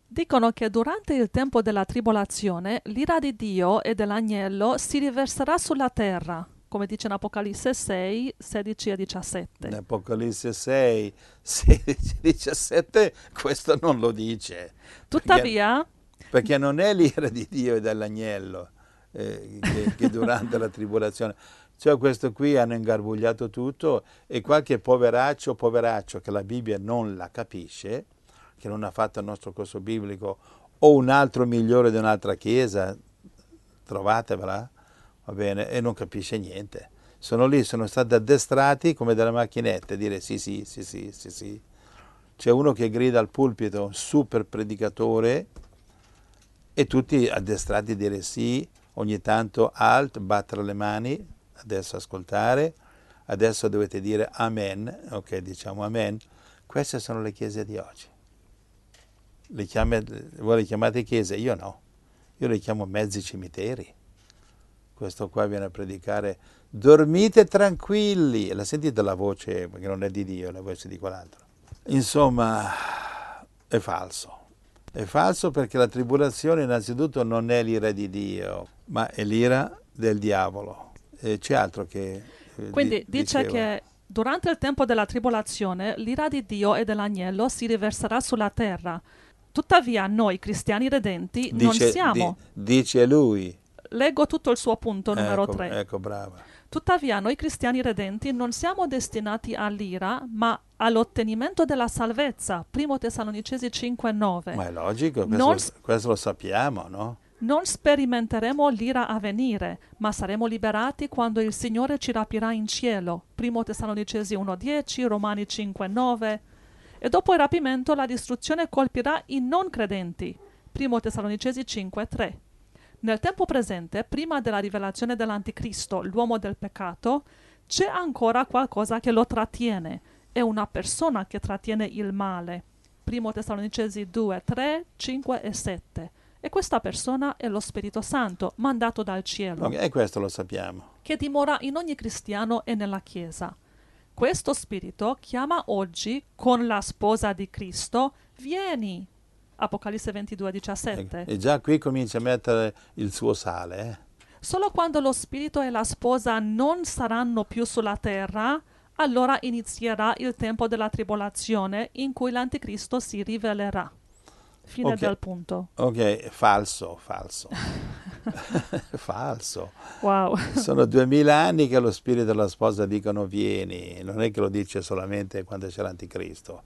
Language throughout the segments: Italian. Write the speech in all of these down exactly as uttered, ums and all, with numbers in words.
Dicono che durante il tempo della tribolazione l'ira di Dio e dell'agnello si riverserà sulla terra, come dice in Apocalisse sei, sedici e In diciassette. Apocalisse sei, sedici, diciassette questo non lo dice, perché, Tuttavia, perché non è l'ira di Dio e dell'agnello eh, che, che durante la tribolazione. Cioè questo qui hanno ingarbugliato tutto e qualche poveraccio poveraccio che la Bibbia non la capisce, che non ha fatto il nostro corso biblico, o un altro migliore di un'altra chiesa, trovatevela, va bene, e non capisce niente. Sono lì, sono stati addestrati come delle macchinette, dire sì, sì, sì, sì, sì, sì. C'è uno che grida al pulpito, un super predicatore, e tutti addestrati a dire sì, ogni tanto alt, battere le mani, adesso ascoltare, adesso dovete dire amen, ok, diciamo amen. Queste sono le chiese di oggi. Le chiame, voi le chiamate chiese? Io no, io le chiamo mezzi cimiteri. Questo qua viene a predicare, dormite tranquilli, la sentite la voce, perché non è di Dio, è la voce di quell'altro. Insomma, è falso. È falso perché la tribolazione innanzitutto non è l'ira di Dio, ma è l'ira del diavolo. E c'è altro che eh, quindi di- dice diceva. che durante il tempo della tribolazione l'ira di Dio e dell'agnello si riverserà sulla terra. Tuttavia noi cristiani redenti non Dice, di- siamo. dice lui. Leggo tutto il suo punto numero Ecco, tre. ecco, brava. Tuttavia noi cristiani redenti non siamo destinati all'ira, ma all'ottenimento della salvezza. Primo Tessalonicesi cinque nove. Ma è logico, questo, Non, lo- questo lo sappiamo, no? non sperimenteremo l'ira a venire, ma saremo liberati quando il Signore ci rapirà in cielo. Primo Tessalonicesi uno dieci, Romani cinque nove. E dopo il rapimento la distruzione colpirà i non credenti. Primo Tessalonicesi cinque tre. Nel tempo presente, prima della rivelazione dell'Anticristo, l'uomo del peccato, c'è ancora qualcosa che lo trattiene. È una persona che trattiene il male. Primo Tessalonicesi due, tre, cinque e sette. E questa persona è lo Spirito Santo, mandato dal cielo, Ok, e questo lo sappiamo. che dimora in ogni cristiano e nella Chiesa. Questo Spirito chiama oggi, con la sposa di Cristo, vieni. Apocalisse ventidue diciassette. E già qui comincia a mettere il suo sale, eh? Solo quando lo spirito e la sposa non saranno più sulla terra, allora inizierà il tempo della tribolazione in cui l'anticristo si rivelerà. Fine Ok. del punto. Ok, falso, falso. Falso. Wow. Sono duemila anni che lo spirito della sposa dicono vieni, non è che lo dice solamente quando c'è l'anticristo.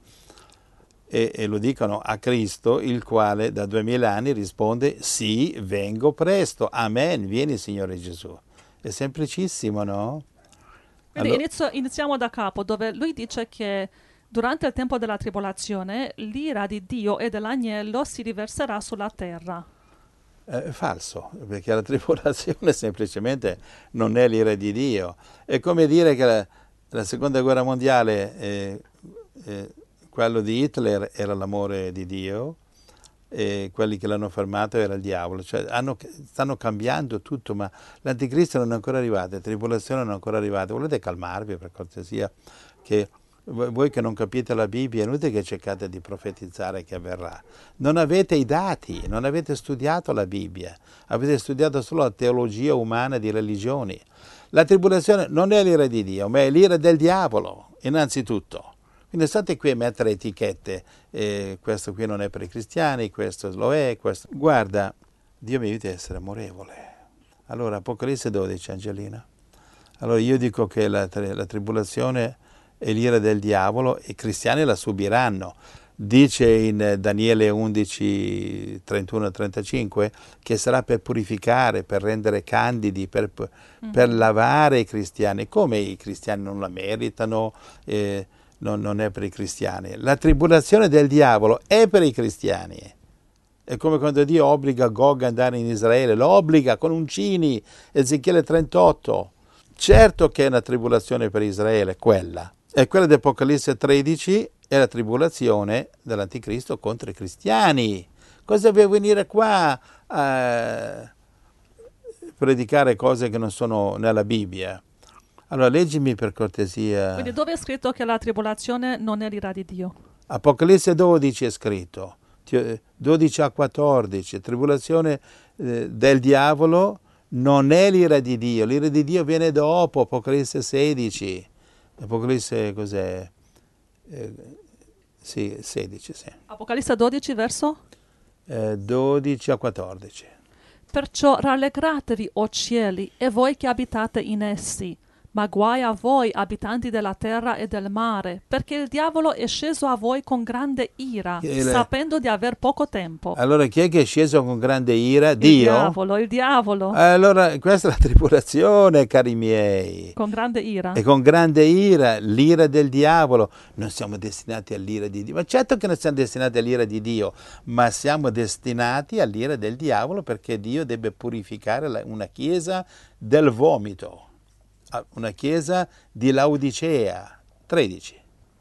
E, e lo dicono a Cristo, il quale da duemila anni risponde sì, vengo presto, amen, vieni Signore Gesù. È semplicissimo, no? Quindi Allora, inizio- iniziamo da capo, dove lui dice che durante il tempo della tribolazione l'ira di Dio e dell'agnello si riverserà sulla terra. è falso, perché la tribolazione semplicemente non è l'ira di Dio. È come dire che la, la seconda guerra mondiale, eh, eh, quello di Hitler era l'amore di Dio e quelli che l'hanno fermato era il diavolo. Cioè, hanno- stanno cambiando tutto, ma l'anticristo non è ancora arrivato, la tribolazione non è ancora arrivata. Volete calmarvi per cortesia? Che voi voi che non capite la Bibbia, è inutile che cercate di profetizzare che avverrà. Non avete i dati, non avete studiato la Bibbia, avete studiato solo la teologia umana di religioni. La tribolazione non è l'ira di Dio, ma è l'ira del diavolo, innanzitutto. Quindi state qui a mettere etichette, eh, questo qui non è per i cristiani, questo lo è, questo... Guarda, Dio mi aiuti a essere amorevole. Allora, Apocalisse dodici, Angelina. Allora io dico che la, la tribolazione è l'ira del diavolo e i cristiani la subiranno. Dice in Daniele undici, trentuno e trentacinque che sarà per purificare, per rendere candidi, per, per lavare i cristiani. Come i cristiani non la meritano, eh, non, non è per i cristiani. La tribolazione del diavolo è per i cristiani. È come quando Dio obbliga Gog ad andare in Israele, lo obbliga con uncini, Ezechiele trentotto. Certo che è una tribolazione per Israele, quella. E quella di Apocalisse tredici è la tribolazione dell'Anticristo contro i cristiani. Cosa deve venire qua a predicare cose che non sono nella Bibbia? Allora, leggimi per cortesia. Quindi dove è scritto che la tribolazione non è l'ira di Dio? Apocalisse dodici è scritto. dodici a quattordici, tribolazione eh, del diavolo non è l'ira di Dio, l'ira di Dio viene dopo, Apocalisse sedici, Apocalisse cos'è? Eh, sì, sedici, sì. Apocalisse dodici, verso? Eh, dodici a quattordici. Perciò rallegratevi, o cieli, e voi che abitate in essi. Ma guai a voi, abitanti della terra e del mare, perché il diavolo è sceso a voi con grande ira, Il- sapendo di aver poco tempo. Allora chi è che è sceso con grande ira? Il Dio? diavolo, il diavolo, Allora questa è la tribolazione, cari miei. con grande ira. E con grande ira, l'ira del diavolo. Non siamo destinati all'ira di Dio. Ma certo che non siamo destinati all'ira di Dio, ma siamo destinati all'ira del diavolo perché Dio deve purificare la- una chiesa del vomito, una chiesa di Laodicea. tredici.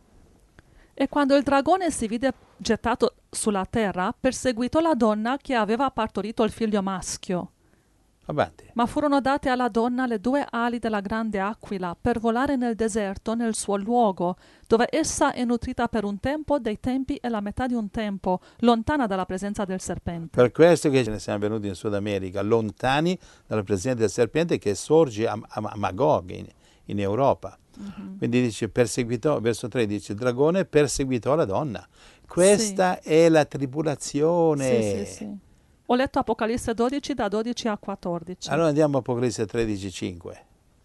E quando il dragone si vide gettato sulla terra, perseguitò la donna che aveva partorito il figlio maschio. Avanti. Ma furono date alla donna le due ali della grande aquila per volare nel deserto, nel suo luogo, dove essa è nutrita per un tempo, dei tempi e la metà di un tempo, lontana dalla presenza del serpente. Per questo che ce ne siamo venuti in Sud America, lontani dalla presenza del serpente che sorge a, a, a Magog in, in Europa. Mhm. Quindi dice, perseguitò, verso tredici, il dragone perseguitò la donna. Questa è la tribolazione. Sì, sì, sì. Ho letto Apocalisse dodici da dodici a quattordici. Allora andiamo a Apocalisse tredici, cinque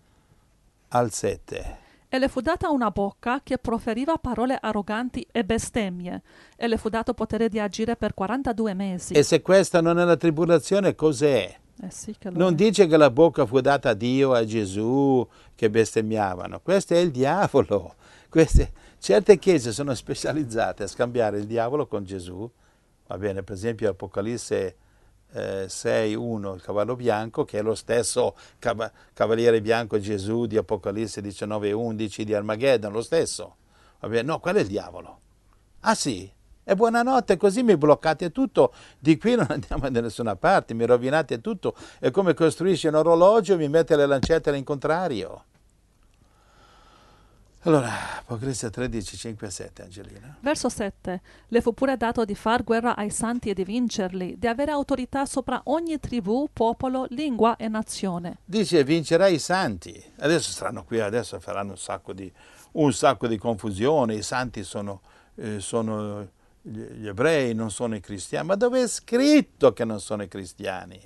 al sette. E le fu data una bocca che proferiva parole arroganti e bestemmie, e le fu dato potere di agire per quarantadue mesi. E se questa non è la tribolazione, cos'è? Eh sì che lo Non è. dice che la bocca fu data a Dio, a Gesù, che bestemmiavano. Questo è il diavolo. Queste, certe chiese sono specializzate a scambiare il diavolo con Gesù. Va bene, per esempio Apocalisse eh, sei uno, il cavallo bianco, che è lo stesso cav- cavaliere bianco Gesù di Apocalisse diciannove undici di Armageddon, lo stesso. Va bene, no, quello è il diavolo. Ah sì? E buonanotte, così mi bloccate tutto, di qui non andiamo da nessuna parte, mi rovinate tutto. È come costruisci un orologio e mi mette le lancette all'incontrario. Allora, Apocalisse tredici, cinque e sette, Angelina. Verso sette. Le fu pure dato di far guerra ai santi e di vincerli, di avere autorità sopra ogni tribù, popolo, lingua e nazione. Dice, vincerai i santi. Adesso saranno qui, adesso faranno un sacco di, un sacco di confusione. I santi sono, eh, sono gli, gli ebrei, non sono i cristiani. Ma dove è scritto che non sono i cristiani?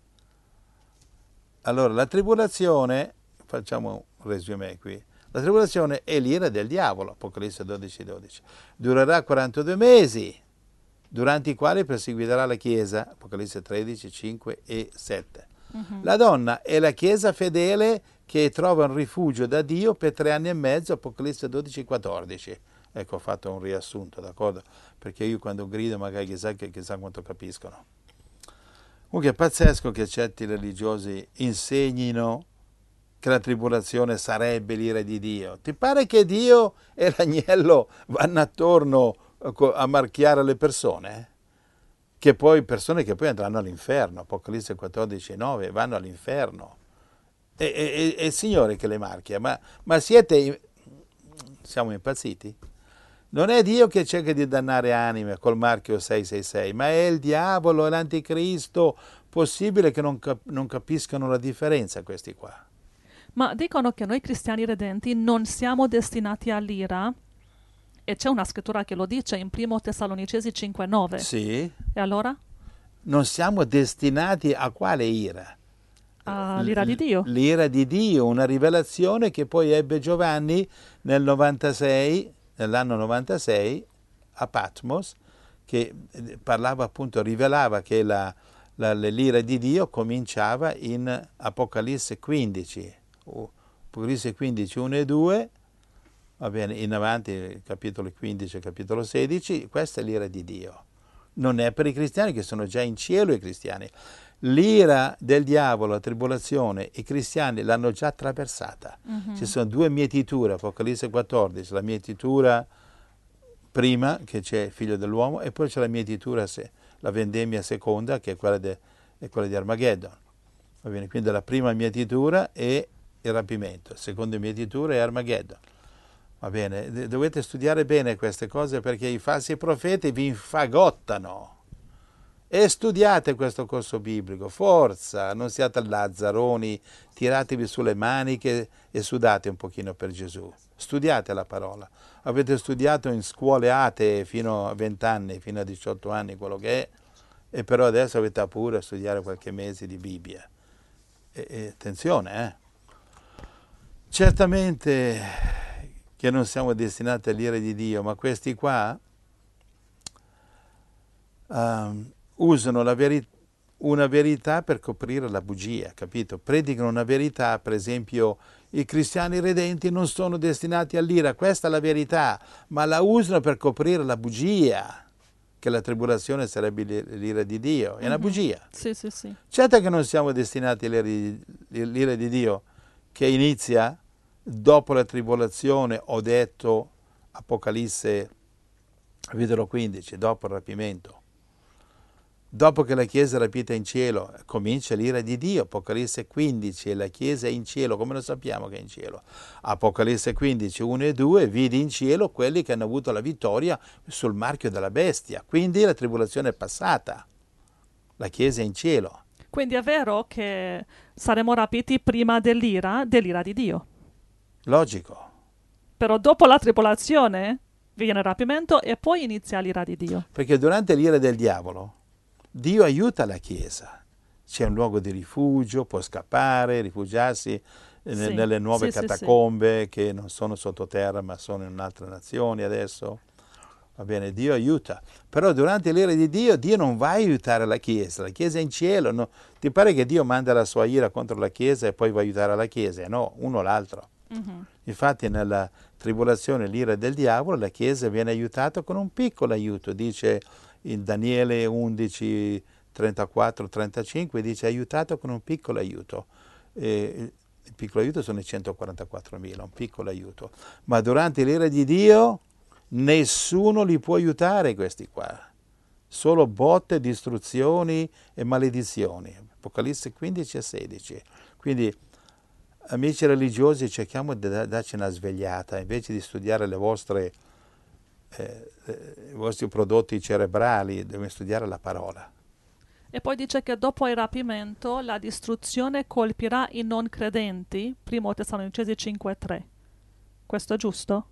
Allora, la tribolazione, facciamo un resume qui. La tribolazione è l'ira del diavolo, Apocalisse dodici, dodici. Durerà quarantadue mesi, durante i quali perseguiterà la Chiesa, Apocalisse tredici, cinque e sette. Mhm. La donna è la Chiesa fedele che trova un rifugio da Dio per tre anni e mezzo, Apocalisse dodici, quattordici. Ecco, ho fatto un riassunto, d'accordo? Perché io quando grido magari chissà, che, chissà quanto capiscono. Comunque è pazzesco che certi religiosi insegnino che la tribolazione sarebbe l'ira di Dio. Ti pare che Dio e l'agnello vanno attorno a marchiare le persone? Che poi, persone che poi andranno all'inferno, Apocalisse quattordici, nove, vanno all'inferno. E, e, e il Signore che le marchia, ma, ma siete, siamo impazziti? Non è Dio che cerca di dannare anime col marchio sei sei sei, ma è il diavolo, è l'anticristo. Possibile che non, cap- non capiscano la differenza questi qua? Ma dicono che noi cristiani redenti non siamo destinati all'ira, e c'è una scrittura che lo dice in primo Tessalonicesi cinque nove. Sì. E allora? Non siamo destinati a quale ira? All'ira di Dio. L'ira di Dio, una rivelazione che poi ebbe Giovanni nel novantasei, nell'anno novantasei a Patmos, che parlava appunto, rivelava che la, la, l'ira di Dio cominciava in Apocalisse quindici, Apocalisse quindici, uno e due, va bene, in avanti, capitolo quindici, capitolo sedici, questa è l'ira di Dio. Non è per i cristiani che sono già in cielo i cristiani. L'ira del diavolo, la tribolazione, i cristiani l'hanno già attraversata. Mhm. Ci sono due mietiture, Apocalisse quattordici, la mietitura prima, che c'è il figlio dell'uomo, e poi c'è la mietitura, la vendemmia seconda, che è quella, de, è quella di Armageddon. Va bene, quindi la prima mietitura è il rapimento, la seconda mietitura è Armageddon. Va bene, D- dovete studiare bene queste cose perché i falsi profeti vi infagottano. E studiate questo corso biblico, forza, non siate lazzaroni, tiratevi sulle maniche e sudate un pochino per Gesù. Studiate la parola. Avete studiato in scuole atee fino a venti anni, fino a diciotto anni, quello che è, e però adesso avete pure a studiare qualche mese di Bibbia. E, e attenzione, eh. Certamente che non siamo destinati all'ira di Dio, ma questi qua um, usano la veri- una verità per coprire la bugia, capito? Predicano una verità, per esempio, i cristiani redenti non sono destinati all'ira, questa è la verità, ma la usano per coprire la bugia, che la tribolazione sarebbe l'ira di Dio, è una Mhm. bugia. Sì, sì, sì. Certo che non siamo destinati all'ira di, l'ira di Dio, che inizia dopo la tribolazione, ho detto, Apocalisse capitolo quindici, dopo il rapimento. Dopo che la Chiesa è rapita in cielo, comincia l'ira di Dio, Apocalisse quindici, e la Chiesa è in cielo, come lo sappiamo che è in cielo? Apocalisse quindici, uno e due, vidi in cielo quelli che hanno avuto la vittoria sul marchio della bestia, quindi la tribolazione è passata, la Chiesa è in cielo. Quindi è vero che saremo rapiti prima dell'ira, dell'ira di Dio. Logico, Però dopo la tribolazione viene il rapimento e poi inizia l'ira di Dio. perché durante l'ira del diavolo Dio aiuta la Chiesa, c'è un luogo di rifugio, può scappare, rifugiarsi eh, Sì, nelle nuove sì, sì, sì. catacombe che non sono sottoterra ma sono in altre nazioni adesso. Va bene, Dio aiuta. Però durante l'ira di Dio, Dio non va a aiutare la Chiesa, la Chiesa è in cielo. No? Ti pare che Dio manda la sua ira contro la Chiesa e poi va a aiutare la Chiesa? No, uno o l'altro. Mhm. Infatti nella tribolazione, l'ira del diavolo, la Chiesa viene aiutata con un piccolo aiuto, dice in Daniele undici, trentaquattro, trentacinque, dice aiutato con un piccolo aiuto. E il piccolo aiuto sono i centoquarantaquattromila, un piccolo aiuto. Ma durante l'ira di Dio nessuno li può aiutare questi qua. Solo botte, distruzioni e maledizioni. Apocalisse quindici e sedici. Quindi amici religiosi, cerchiamo di darci una svegliata, invece di studiare le vostre, eh, i vostri prodotti cerebrali, dobbiamo studiare la parola. E poi dice che dopo il rapimento la distruzione colpirà i non credenti, primo Tessalonicesi cinque tre. Questo è giusto?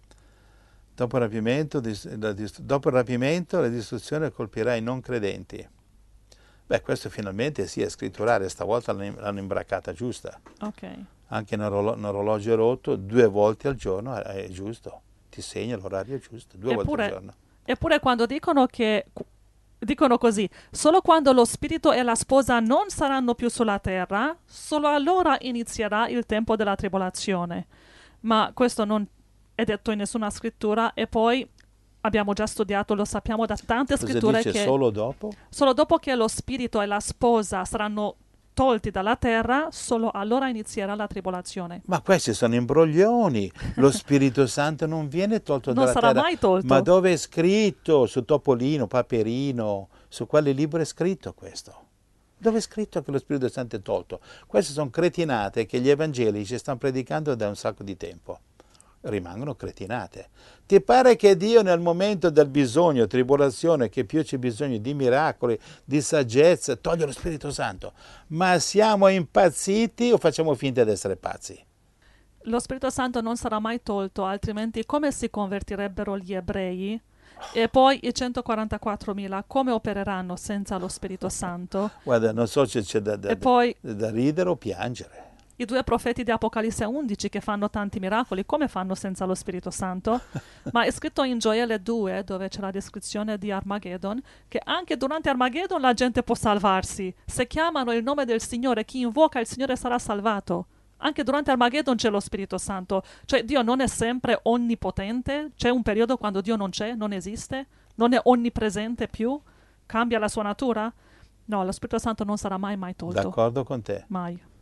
Dopo il rapimento, la, dopo il rapimento la distruzione colpirà i non credenti. Beh, questo finalmente sì, è scritturale, stavolta l'hanno imbraccata giusta. Ok. Anche un, orolo- un orologio rotto due volte al giorno è, è giusto, ti segna l'orario giusto, due Eppure, volte al giorno. eppure quando dicono che dicono così, solo quando lo spirito e la sposa non saranno più sulla terra, solo allora inizierà il tempo della tribolazione. Ma questo non è detto in nessuna scrittura e poi abbiamo già studiato, lo sappiamo da tante Cosa scritture dice che solo dopo? solo dopo che lo spirito e la sposa saranno tolti dalla terra, solo allora inizierà la tribolazione. Ma questi sono imbroglioni, lo Spirito Santo non viene tolto Non dalla sarà terra. mai tolto. Ma dove è scritto? Su Topolino, Paperino, su quale libro è scritto questo? Dove è scritto che lo Spirito Santo è tolto? Queste sono cretinate che gli evangelici stanno predicando da un sacco di tempo. Rimangono cretinate. Ti pare che Dio nel momento del bisogno, tribolazione, che più c'è bisogno di miracoli, di saggezza, toglie lo Spirito Santo? Ma siamo impazziti o facciamo finta di essere pazzi? Lo Spirito Santo non sarà mai tolto, altrimenti come si convertirebbero gli ebrei? E poi i centoquarantaquattromila come opereranno senza lo Spirito Santo? Guarda, non so se c'è da, da, E poi da ridere o piangere. i due profeti di Apocalisse undici che fanno tanti miracoli, come fanno senza lo Spirito Santo? Ma è scritto in Gioele due, dove c'è la descrizione di Armageddon, che anche durante Armageddon la gente può salvarsi. Se chiamano il nome del Signore, chi invoca il Signore sarà salvato. Anche durante Armageddon c'è lo Spirito Santo. Cioè Dio non è sempre onnipotente, c'è un periodo quando Dio non c'è, non esiste, non è onnipresente più, cambia la sua natura. No, lo Spirito Santo non sarà mai mai tolto. D'accordo con te. Mai.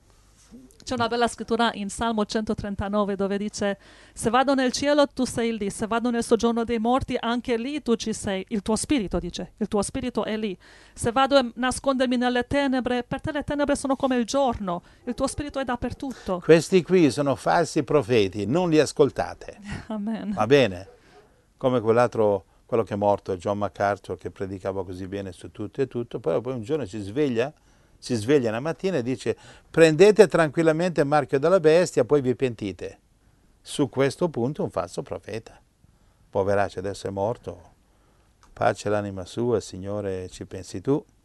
C'è una bella scrittura in Salmo centotrentanove dove dice: se vado nel cielo tu sei lì, se vado nel soggiorno dei morti anche lì tu ci sei. Il tuo spirito, dice, il tuo spirito è lì. Se vado a nascondermi nelle tenebre, per te le tenebre sono come il giorno, il tuo spirito è dappertutto. Questi qui sono falsi profeti, non li ascoltate. Amen. Va bene? Come quell'altro, quello che è morto, John MacArthur, che predicava così bene su tutto e tutto, poi, poi un giorno si sveglia, si sveglia una mattina e dice: prendete tranquillamente il marchio della bestia, poi vi pentite. Su questo punto un falso profeta. Poveraccio, adesso è morto. Pace l'anima sua, Signore, ci pensi tu.